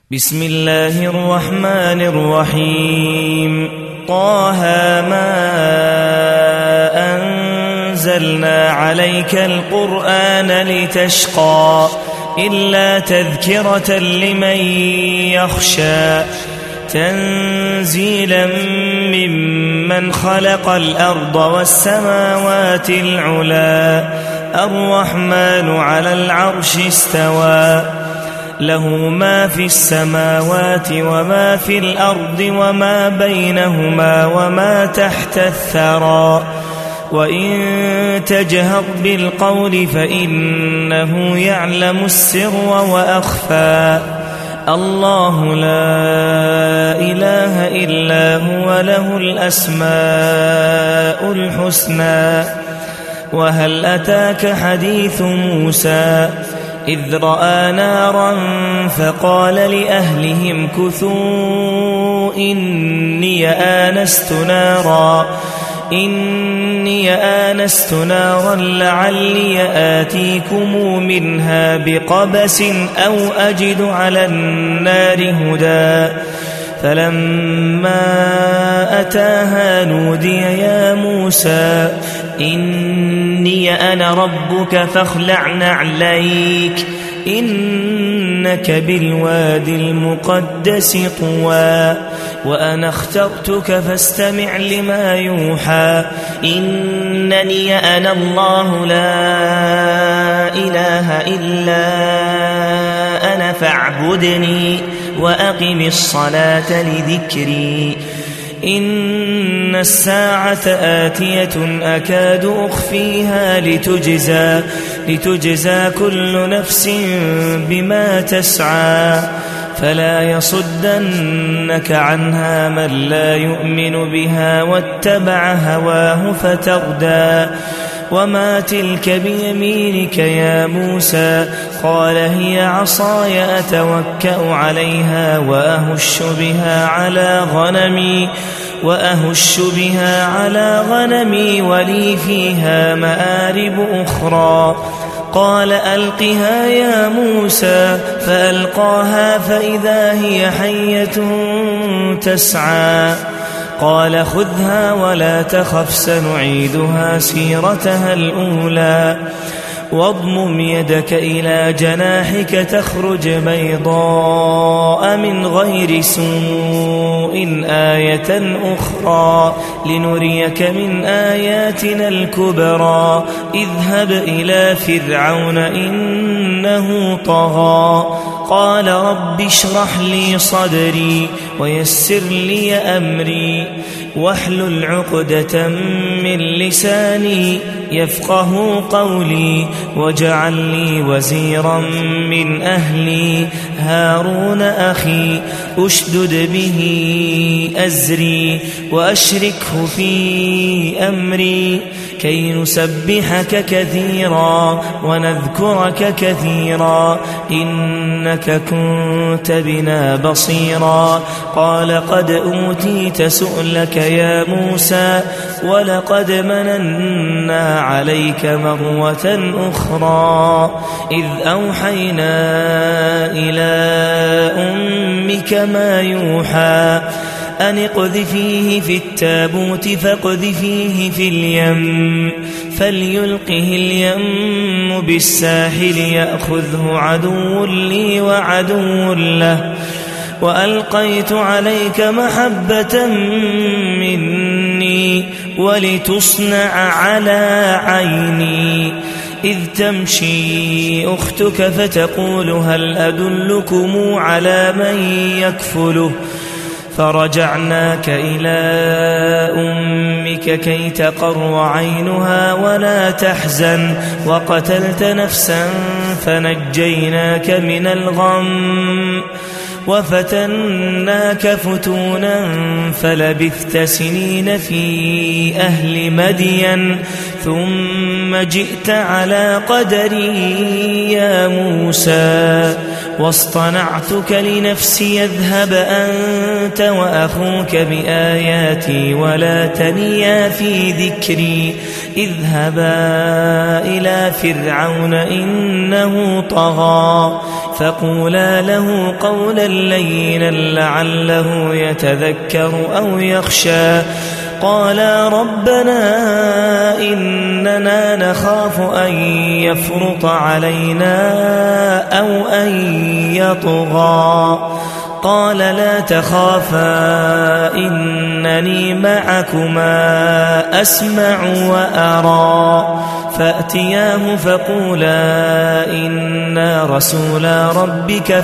بسم الله الرحمن الرحيم. طه ما أنزلنا عليك القرآن لتشقى إلا تذكرة لمن يخشى تنزيلا ممن خلق الأرض والسماوات العلى الرحمن على العرش استوى له ما في السماوات وما في الأرض وما بينهما وما تحت الثرى وإن تجهر بالقول فإنه يعلم السر وأخفى الله لا إله إلا هو له الأسماء الحسنى. وهل أتاك حديث موسى إذ رأى نارا فقال لأهلهم كثوا إني آنست نارا لعلي آتيكم منها بقبس أو أجد على النار هدى فلما أتاها نودي يا موسى إني أنا ربك فاخلع نعليك إنك بالوادي المقدس طوى وأنا اخترتك فاستمع لما يوحى إنني أنا الله لا إله إلا أنا فاعبدني وأقم الصلاة لذكري إن الساعة آتية أكاد أخفيها لتجزى كل نفس بما تسعى فلا يصدنك عنها من لا يؤمن بها واتبع هواه فتردى وما تلك بيمينك يا موسى قال هي عصاي أتوكأ عليها وأهش بها على غنمي ولي فيها مآرب أخرى قال ألقها يا موسى فألقاها فإذا هي حية تسعى قال خذها ولا تخف سنعيدها سيرتها الأولى واضمم يدك إلى جناحك تخرج بيضاء من غير سوء آية أخرى لنريك من آياتنا الكبرى اذهب إلى فرعون إنه طغى قال رب اشرح لي صدري ويسر لي أمري واحلل عقدة من لساني يفقه قولي واجعل لي وزيرا من أهلي هارون أخي أشدد به أزري وأشركه في أمري كي نسبحك كثيرا ونذكرك كثيرا إنك كنت بنا بصيرا قال قد أوتيت سؤلك يا موسى ولقد مننا عليك مرة أخرى إذ أوحينا إلى أمك ما يوحى أن اقذفيه في التابوت فاقذفيه في اليم فليلقه اليم بالساحل يأخذه عدو لي وعدو له وألقيت عليك محبة مني ولتصنع على عيني إذ تمشي أختك فتقول هل أدلكم على من يكفله فرجعناك إلى أمك كي تقر عينها ولا تحزن وقتلت نفسا فنجيناك من الغم وفتناك فتونا فلبثت سنين في أهل مدين ثم جئت على قدري يا موسى واصطنعتك لنفسي اذهب أنت وأخوك بآياتي ولا تنيا في ذكري اذهبا إلى فرعون إنه طغى فقولا له قولا لينا لعله يتذكر أو يخشى قالا ربنا إننا نخاف أن يفرط علينا أو أن يطغى قال لا تخافا إنني معكما أسمع وأرى فأتياه فقولا إنا رسولا ربك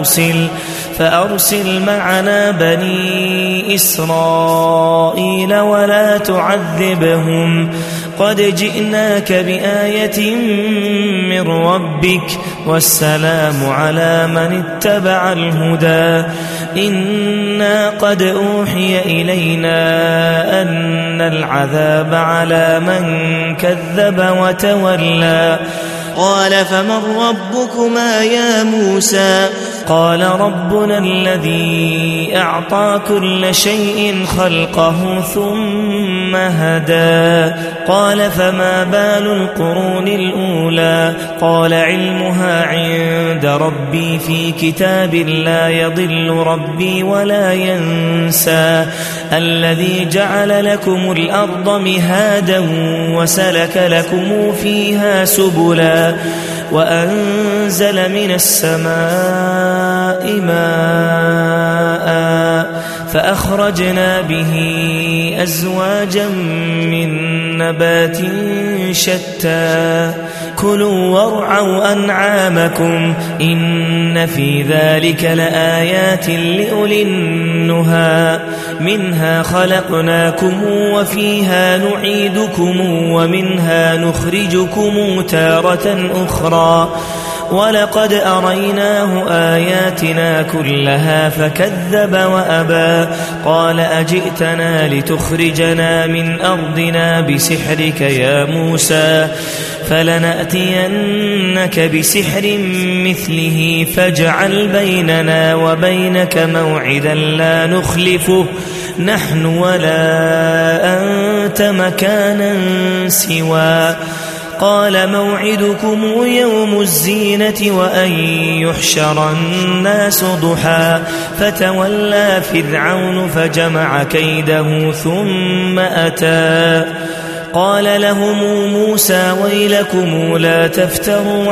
فأرسل معنا بني إسرائيل ولا تعذبهم قد جئناك بآية من ربك والسلام على من اتبع الهدى إنا قد أوحي إلينا أن العذاب على من كذب وتولى قال فمن ربكما يا موسى قال ربنا الذي أعطى كل شيء خلقه ثم هدى قال فما بال القرون الأولى قال علمها عند ربي في كتاب لا يضل ربي ولا ينسى الذي جعل لكم الأرض مهادا وسلك لكم فيها سبلا وأنزل من السماء ماء فأخرجنا به أزواجا من نبات شتى كلوا وارعوا أنعامكم إن في ذلك لآيات لأولي النهى منها خلقناكم وفيها نعيدكم ومنها نخرجكم تارة أخرى ولقد أريناه آياتنا كلها فكذب وأبى قال أجئتنا لتخرجنا من أرضنا بسحرك يا موسى فلنأتينك بسحر مثله فاجعل بيننا وبينك موعدا لا نخلفه نحن ولا أنت مكانا سوى قال موعدكم يوم الزينة وأن يحشر الناس ضحى فتولى فرعون فجمع كيده ثم أتى قال لهم موسى ويلكم لا تفتروا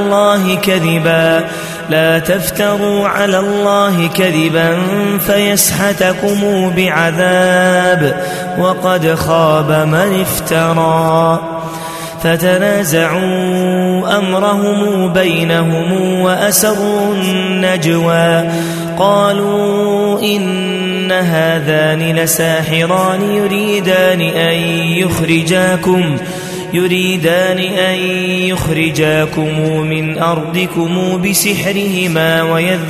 على الله كذبا فيسحتكم بعذاب وقد خاب من افترى فتنازعوا أمرهم بينهم وأسروا النجوى قالوا إن هذان لساحران يريدان أن يخرجاكم من أرضكم بسحرهما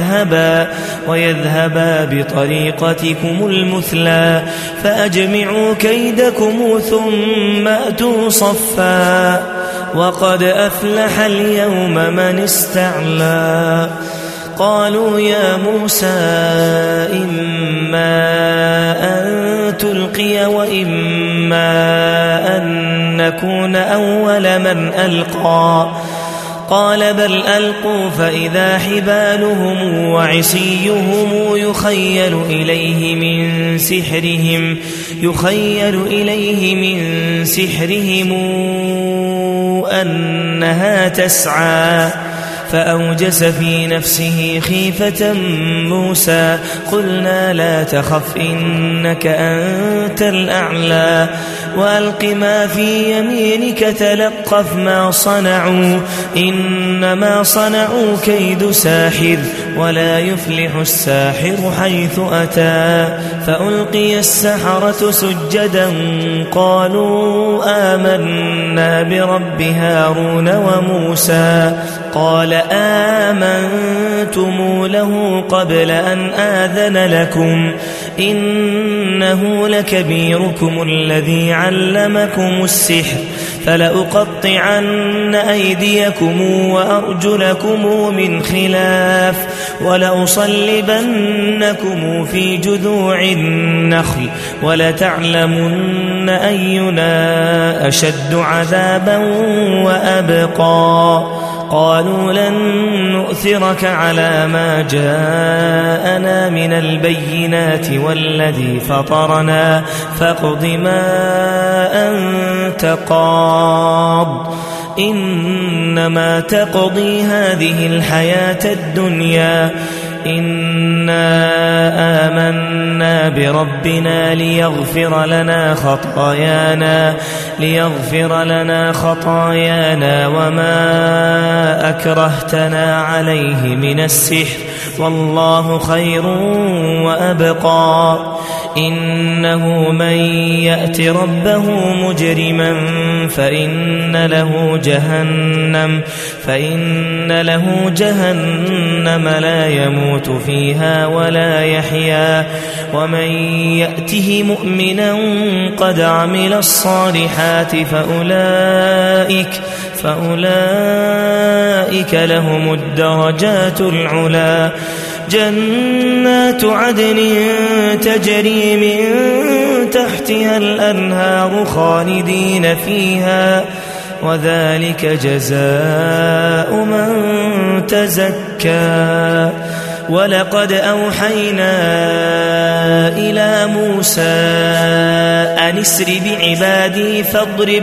ويذهبا بطريقتكم المثلى فأجمعوا كيدكم ثم أتوا صفا وقد أفلح اليوم من استعلى قالوا يا موسى إما أن تلقي وإما أن نكون أول من ألقى قال بل ألقوا فإذا حبالهم وعصيهم يخيل إليه من سحرهم أنها تسعى فأوجس في نفسه خيفة موسى قلنا لا تخف إنك أنت الأعلى وألق ما في يمينك تلقف ما صنعوا إنما صنعوا كيد ساحر ولا يفلح الساحر حيث أتى فألقي السحرة سجدا قالوا آمنا برب هارون وموسى قال آمنتم له قبل أن آذن لكم إنه لكبيركم الذي علمكم السحر فلأقطعن أيديكم وأرجلكم من خلاف ولأصلبنكم في جذوع النخل ولتعلمن أينا أشد عذابا وأبقى قالوا لن نؤثرك على ما جاءنا من البينات والذي فطرنا فاقض ما أنت قاض إنما تقضي هذه الحياة الدنيا إنا آمنا بربنا ليغفر لنا خطايانا وما أكرهتنا عليه من السحر والله خير وأبقى إنه من يأت ربه مجرما فإن له جهنم لا يموت فيها ولا يحيا ومن يأته مؤمنا قد عمل الصالحات فأولئك لهم الدرجات العلا جنات عدن تجري من تحتها الأنهار خالدين فيها وذلك جزاء من تزكى ولقد أوحينا إلى موسى أن اسر بعبادي فاضرب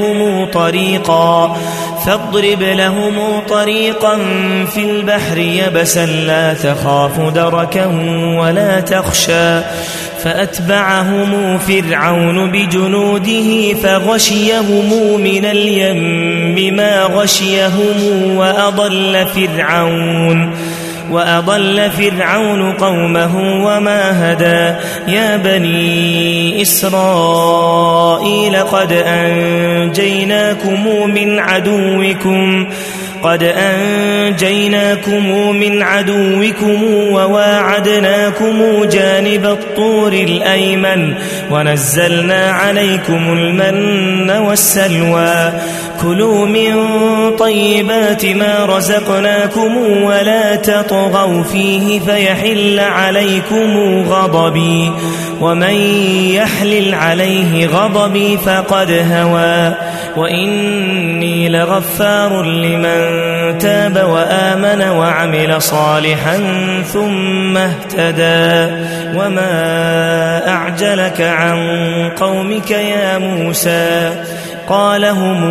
لهم طريقا في البحر يبسا لا تخاف دركا ولا تخشى فأتبعهم فرعون بجنوده فغشيهم من اليم ما غشيهم وأضل فرعون قومه وما هدى يا بني إسرائيل قد أنجيناكم من عدوكم وواعدناكم جانب الطور الأيمن ونزلنا عليكم المن والسلوى كلوا من طيبات ما رزقناكم ولا تطغوا فيه فيحل عليكم غضبي ومن يحلل عليه غضبي فقد هوى وإني لغفار لمن تاب وآمن وعمل صالحا ثم اهتدى وما أعجلك عن قومك يا موسى قال هم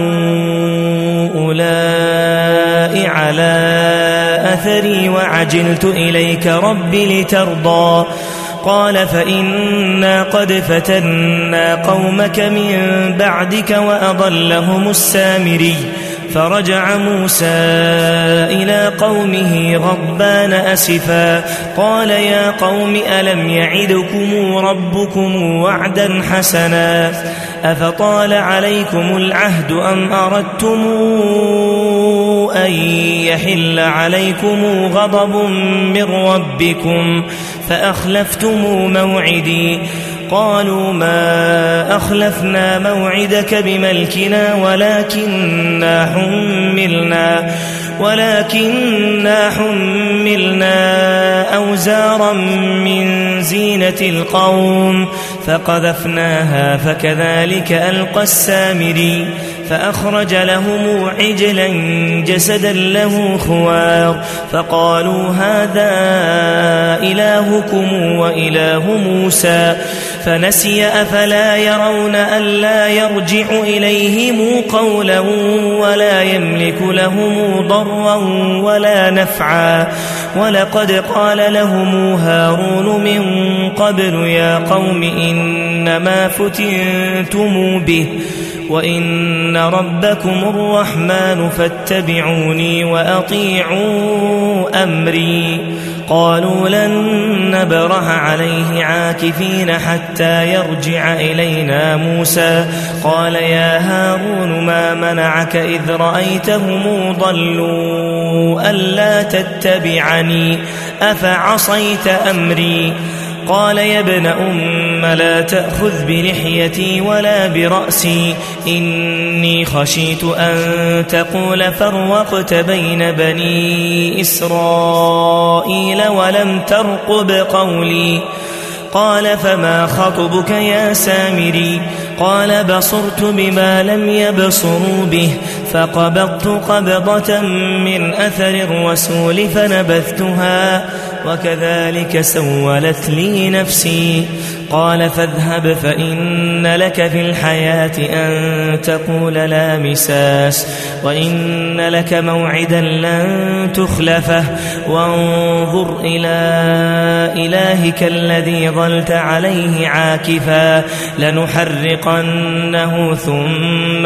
أولئك على أثري وعجلت إليك رب لترضى قال فإنا قد فتنا قومك من بعدك وأضلهم السامري فرجع موسى إلى قومه غضبان أسفا قال يا قوم ألم يعدكم ربكم وعدا حسنا أفطال عليكم العهد أم أردتم أن يحل عليكم غضب من ربكم فأخلفتم موعدي قالوا ما أخلفنا موعدك بملكنا ولكننا حملنا أوزارا من زينة القوم فقذفناها فكذلك ألقى السامري فأخرج لهم عجلا جسدا له خوار فقالوا هذا إلهكم وإله موسى فنسي أفلا يرون ألا يرجع إليهم قولا ولا يملك لهم ضرا ولا نفعا ولقد قال لهم هارون من قبل يا قوم إنما فتنتم به وإن ربكم الرحمن فاتبعوني وأطيعوا أمري قالوا لن نبرح عليه عاكفين حتى يرجع إلينا موسى قال يا هارون ما منعك إذ رأيتهم ضلوا ألا تتبعني أفعصيت أمري قال يا ابن أم لا تأخذ بلحيتي ولا برأسي إني خشيت أن تقول فرقت بين بني إسرائيل ولم ترقب قولي قال فما خطبك يا سامري قال بصرت بما لم يبصروا به فقبضت قبضة من أثر الرسول فنبذتها وكذلك سولت لي نفسي قال فاذهب فإن لك في الحياة أن تقول لا مساس وإن لك موعدا لن تخلفه وانظر إلى إلهك الذي ظلت عليه عاكفا لنحرقنه ثم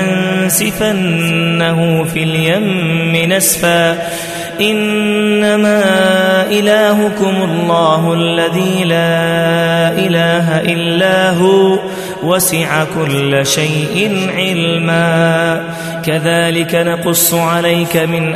لننسفنه في اليم نسفا إنما إلهكم الله الذي لا إله إلا هو وسع كل شيء علما كذلك نقص عليك من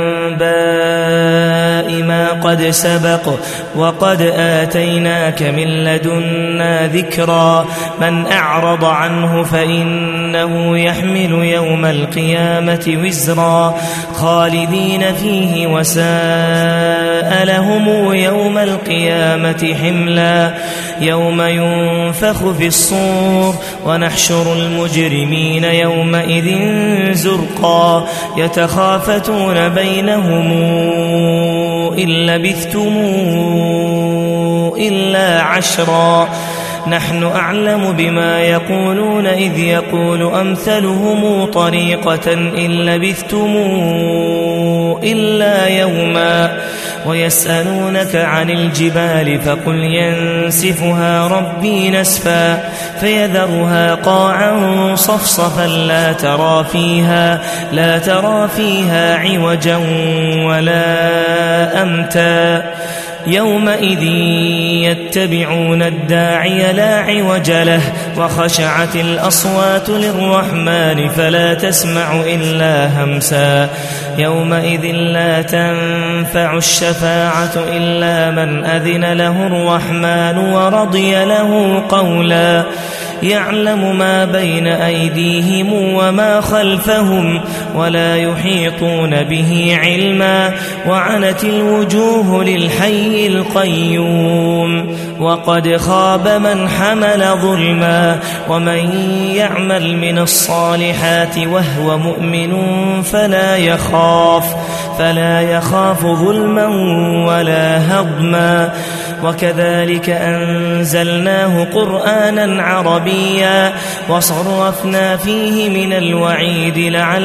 أنباء ما قد سبق وقد آتيناك من لدنا ذكرا من أعرض عنه فإنه يحمل يوم القيامة وزرا خالدين فيه وساء لهم يوم القيامة حملا يوم ينفخ في الصور ونحشر المجرمين يومئذ زرقا يتخافتون بينهم إن لبثتم إلا عشرا نحن أعلم بما يقولون إذ يقول أمثلهم طريقة إن لبثتم إلا يوما ويسألونك عن الجبال فقل ينسفها ربي نسفا فيذرها قاعا صفصفا لا ترى فيها عوجا ولا أمتا يومئذ يتبعون الداعي لا عوج له وخشعت الأصوات للرحمن فلا تسمع إلا همسا يومئذ لا تنفع الشفاعة إلا من أذن له الرحمن ورضي له قولا يعلم ما بين أيديهم وما خلفهم ولا يحيطون به علما وعنت الوجوه للحي القيوم وقد خاب من حمل ظلما ومن يعمل من الصالحات وهو مؤمن فلا يخاف ظلما ولا هضما وكذلك أنزلناه قرآنا عربيا وصرفنا فيه من الوعيد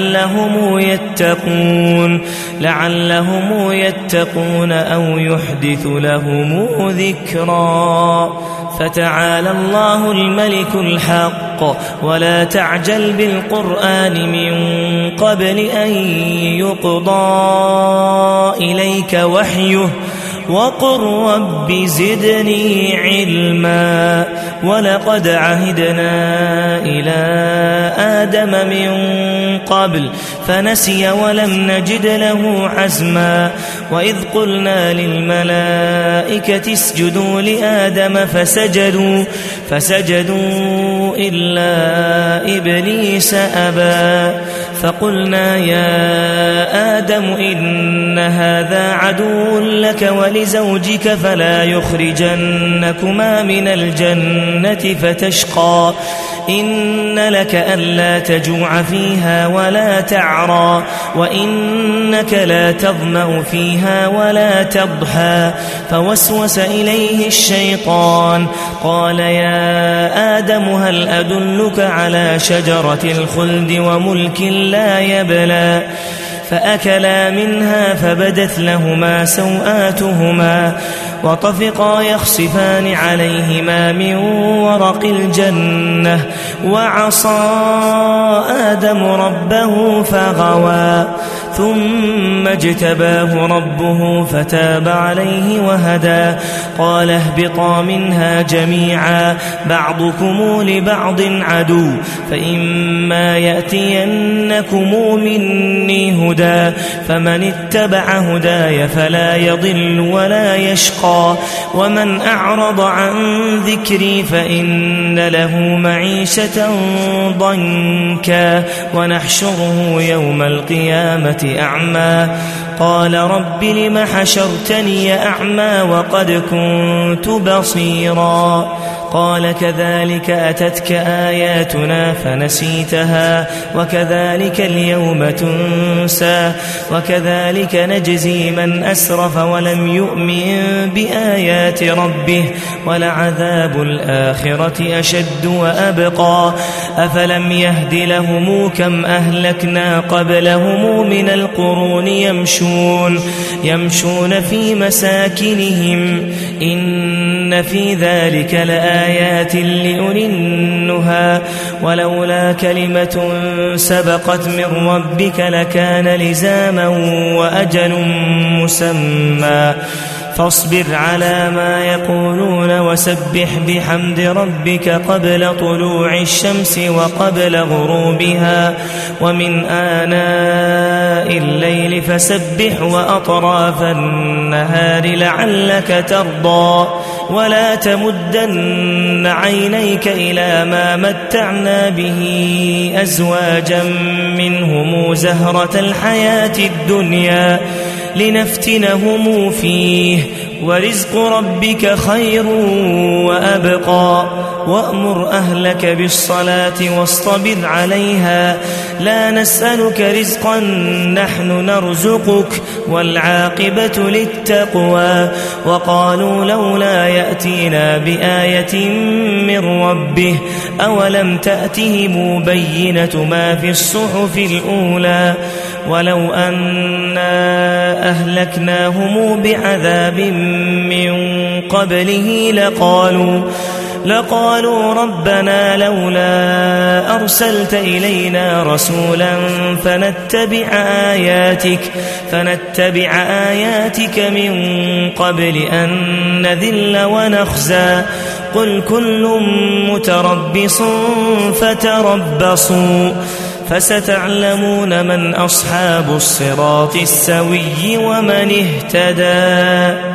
لعلهم يتقون أو يحدث لهم ذكرا فتعالى الله الملك الحق ولا تعجل بالقرآن من قبل أن يقضى إليك وحيه وقل رب زدني علما ولقد عهدنا إلى آدم من قبل فنسي ولم نجد له عزما وإذ قلنا للملائكة اسجدوا لآدم فسجدوا إلا إبليس أبى فقلنا يا آدم إن هذا عدو لك ولزوجك فلا يخرجنكما من الجنة فتشقى إن لك ألا تجوع فيها ولا تعرى وإنك لا تظمأ فيها ولا تضحى فوسوس إليه الشيطان قال يا آدم هل أدلك على شجرة الخلد وملك لا يبلى فأكلا منها فبدت لهما سوآتهما وطفقا يخصفان عليهما من ورق الجنة وعصى آدم ربه فغوى ثم اجتباه ربه فتاب عليه وهدى قال اهبطا منها جميعا بعضكم لبعض عدو فإما يأتينكم مني هدى فمن اتبع هداي فلا يضل ولا يشقى ومن أعرض عن ذكري فإن له معيشة ضنكا ونحشره يوم القيامة أعمى قال رب لم حشرتني أعمى وقد كنت بصيرا قال كذلك أتتك آياتنا فنسيتها وكذلك اليوم تنسى وكذلك نجزي من أسرف ولم يؤمن بآيات ربه ولعذاب الآخرة أشد وأبقى أفلم يهد لهم كم أهلكنا قبلهم من القرون يمشون في مساكنهم إن في ذلك لآيات لأولي النهى ولولا كلمة سبقت من ربك لكان لزاما وأجل مسمى فاصبر على ما يقولون وسبح بحمد ربك قبل طلوع الشمس وقبل غروبها ومن آناء الليل فسبح وأطراف النهار لعلك ترضى ولا تمدن عينيك إلى ما متعنا به أزواجا منهم زهرة الحياة الدنيا لنفتنهم فيه ورزق ربك خير وأبقى وأمر أهلك بالصلاة واصطبر عليها لا نسألك رزقا نحن نرزقك والعاقبة للتقوى وقالوا لولا يأتينا بآية من ربه أولم تأتهم بينة ما في الصحف الأولى ولو أنا أهلكناهم بعذاب من قبله لقالوا ربنا لولا أرسلت إلينا رسولا فنتبع آياتك من قبل أن نذل ونخزى قل كل متربص فتربصوا فستعلمون من أصحاب الصراط السوي ومن اهتدى